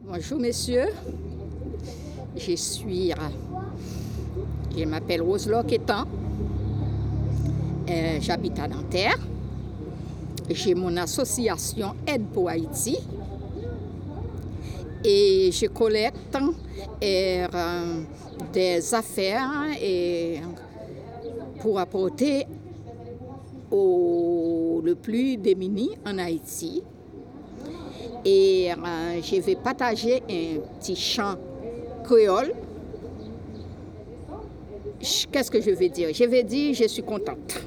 Bonjour messieurs, je m'appelle Rose-Laure Quétan, j'habite à Nanterre, j'ai mon association Aide pour Haïti et je collecte des affaires pour apporter le plus démunis en Haïti. Et je vais partager un petit chant créole. Qu'est-ce que je vais dire? Je vais dire je suis contente.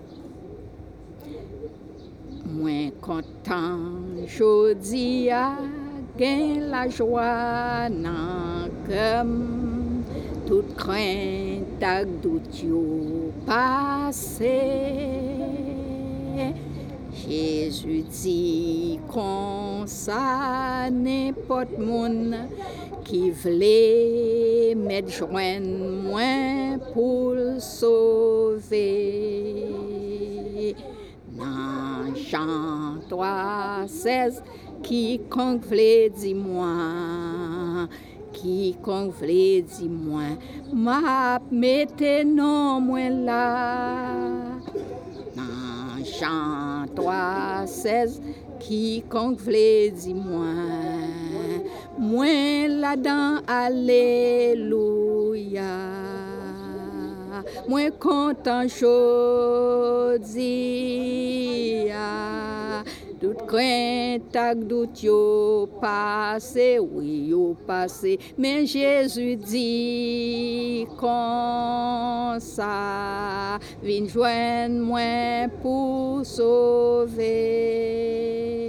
Moins content, jodi a gain la joie nan cœum, toute crainte ak doute yo passé. Jésus dit comme ça n'importe moun qui vle mettre joindre moi pour sauver. Dans Jean 3:16 quiconque vle dit moi, quiconque vle dit moi, m'a mette non moi là. Jean 3:16 quiconque vle dit moi là-dedans alléluia. Moi content jodi toute crainte ak doute yo passé, oui yo passé, mais Jésus dit comme ça, vin joindre moi pour sauver.